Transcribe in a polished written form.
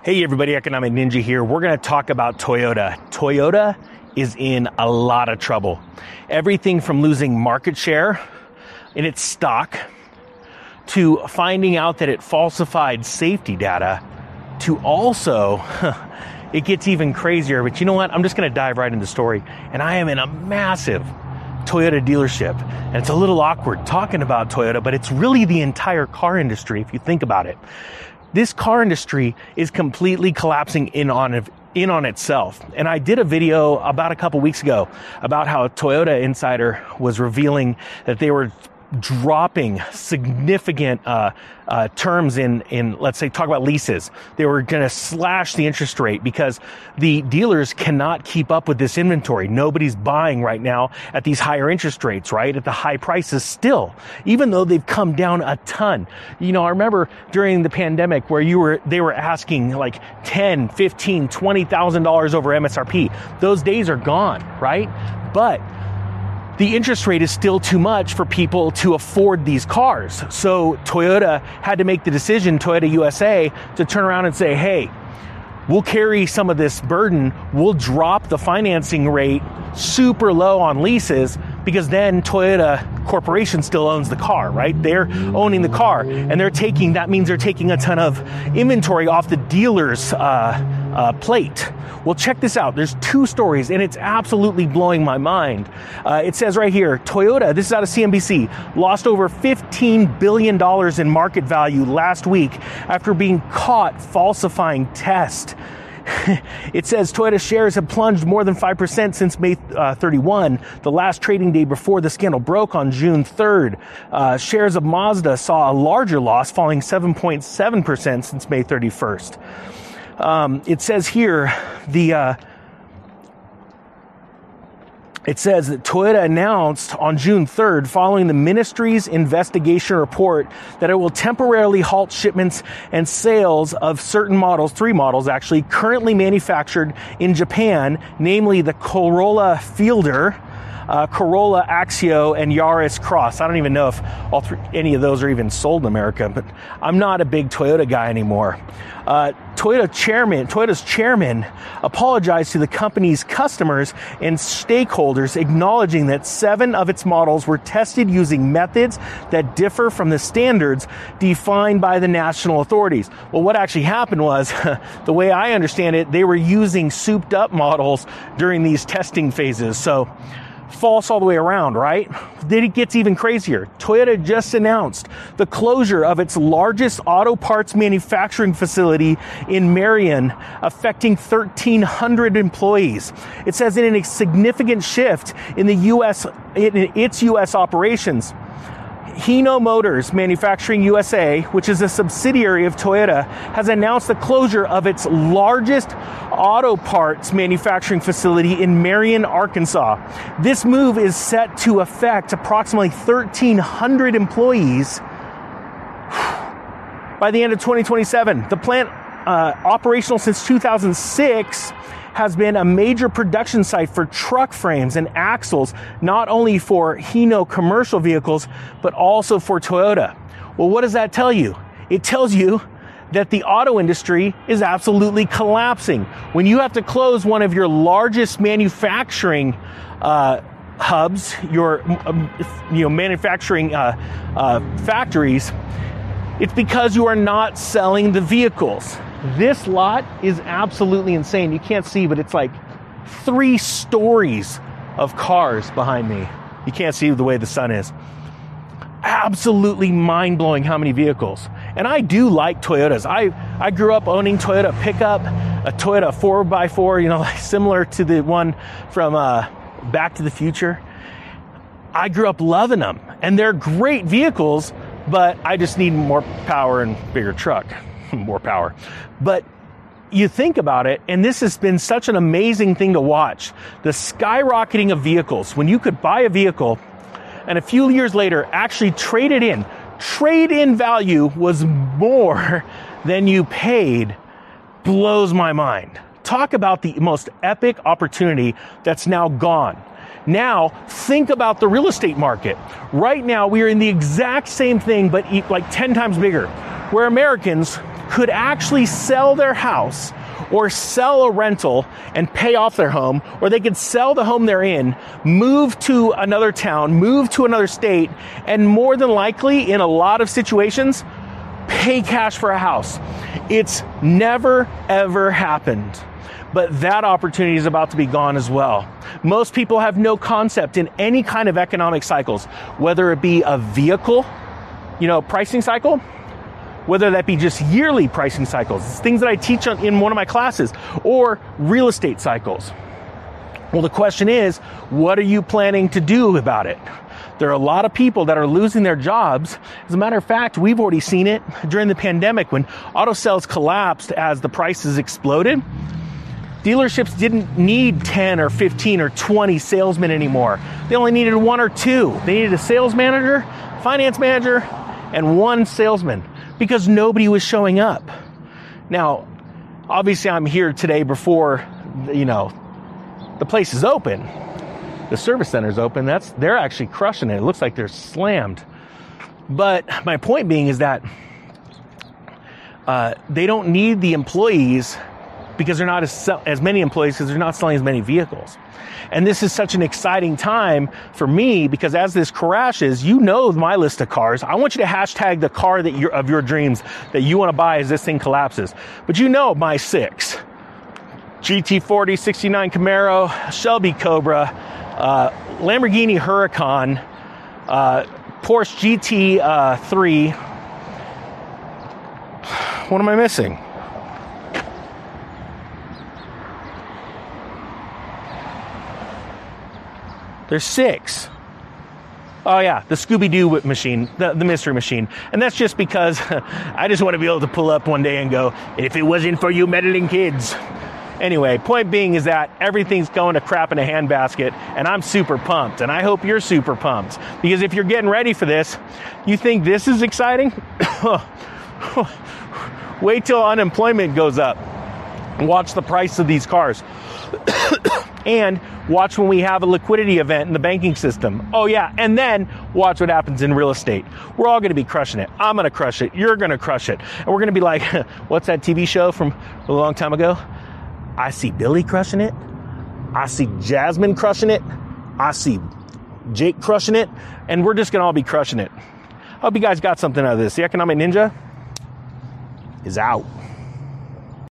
Hey everybody, Economic Ninja here. We're going to talk about Toyota. Toyota is in a lot of trouble. Everything from losing market share in its stock to finding out that it falsified safety data to also, it gets even crazier. But you know what? I'm just going to dive right into the story. And I am in a massive Toyota dealership. And it's a little awkward talking about Toyota, but it's really the entire car industry if you think about it. This car industry is completely collapsing in on itself. And I did a video about a couple weeks ago about how a Toyota insider was revealing that they were dropping significant terms in let's say, talk about leases. They were going to slash the interest rate because the dealers cannot keep up with this inventory. Nobody's buying right now at these higher interest rates, right? At the high prices still, even though they've come down a ton. You know, I remember during the pandemic where they were asking like $10,000, $15,000, $20,000 over MSRP. Those days are gone, right? But the interest rate is still too much for people to afford these cars. So Toyota had to make the decision, Toyota USA, to turn around and say, hey, we'll carry some of this burden. We'll drop the financing rate super low on leases because then Toyota Corporation still owns the car, right? They're owning the car and that means they're taking a ton of inventory off the dealer's plate. Well, check this out. There's two stories, and it's absolutely blowing my mind. It says right here, Toyota, this is out of CNBC, lost over $15 billion in market value last week after being caught falsifying tests. It says Toyota shares have plunged more than 5% since May 31, the last trading day before the scandal broke on June 3rd. Shares of Mazda saw a larger loss, falling 7.7% since May 31st. It says here, it says that Toyota announced on June 3rd, following the ministry's investigation report, that it will temporarily halt shipments and sales of certain models, 3 models actually, currently manufactured in Japan, namely the Corolla Fielder, Corolla Axio, and Yaris Cross. I don't even know if any of those are even sold in America, but I'm not a big Toyota guy anymore. Toyota's chairman apologized to the company's customers and stakeholders, acknowledging that 7 of its models were tested using methods that differ from the standards defined by the national authorities. Well, what actually happened was, the way I understand it, they were using souped up models during these testing phases. So, false all the way around, right? Then it gets even crazier. Toyota just announced the closure of its largest auto parts manufacturing facility in Marion, affecting 1,300 employees. It says in a significant shift in its U.S. operations. Hino Motors Manufacturing USA, which is a subsidiary of Toyota, has announced the closure of its largest auto parts manufacturing facility in Marion, Arkansas. This move is set to affect approximately 1,300 employees by the end of 2027. The plant, operational since 2006, has been a major production site for truck frames and axles, not only for Hino commercial vehicles, but also for Toyota. Well, what does that tell you? It tells you that the auto industry is absolutely collapsing. When you have to close one of your largest manufacturing hubs, your manufacturing factories, it's because you are not selling the vehicles. This lot is absolutely insane. You can't see, but it's like 3 stories of cars behind me. You can't see the way the sun is. Absolutely mind-blowing how many vehicles. And I do like Toyotas. I grew up owning Toyota pickup, a Toyota 4x4, similar to the one from Back to the Future. I grew up loving them. And they're great vehicles, but I just need more power and bigger truck. More power. But you think about it, and this has been such an amazing thing to watch, the skyrocketing of vehicles. When you could buy a vehicle and a few years later actually trade it in. Trade-in value was more than you paid. Blows my mind. Talk about the most epic opportunity that's now gone. Now, think about the real estate market. Right now, we are in the exact same thing, but like 10 times bigger, where Americans could actually sell their house or sell a rental and pay off their home, or they could sell the home they're in, move to another town, move to another state, and more than likely, in a lot of situations, pay cash for a house. It's never, ever happened. But that opportunity is about to be gone as well. Most people have no concept in any kind of economic cycles, whether it be a vehicle, pricing cycle, whether that be just yearly pricing cycles. It's things that I teach in one of my classes, or real estate cycles. Well, the question is, what are you planning to do about it? There are a lot of people that are losing their jobs. As a matter of fact, we've already seen it during the pandemic when auto sales collapsed as the prices exploded. Dealerships didn't need 10 or 15 or 20 salesmen anymore. They only needed 1 or 2. They needed a sales manager, finance manager, and 1 salesman, because nobody was showing up. Now, obviously I'm here today before, the place is open. The service center is open. They're actually crushing it. It looks like they're slammed. But my point being is that they don't need the employees, because they're not as many employees, because they're not selling as many vehicles. And this is such an exciting time for me, because as this crashes, my list of cars. I want you to hashtag the car of your dreams that you want to buy as this thing collapses. But my 6. GT40, 69 Camaro, Shelby Cobra, Lamborghini Huracan, Porsche GT3. What am I missing? There's 6. Oh yeah, the Scooby-Doo machine, the mystery machine. And that's just because I just want to be able to pull up one day and go, if it wasn't for you meddling kids. Anyway, point being is that everything's going to crap in a handbasket, and I'm super pumped, and I hope you're super pumped. Because if you're getting ready for this, you think this is exciting? Wait till unemployment goes up. Watch the price of these cars. And watch when we have a liquidity event in the banking system. Oh yeah, and then watch what happens in real estate. We're all going to be crushing it. I'm going to crush it. You're going to crush it. And we're going to be like, what's that TV show from a long time ago? I see Billy crushing it. I see Jasmine crushing it. I see Jake crushing it. And we're just going to all be crushing it. Hope you guys got something out of this. The Economic Ninja is out.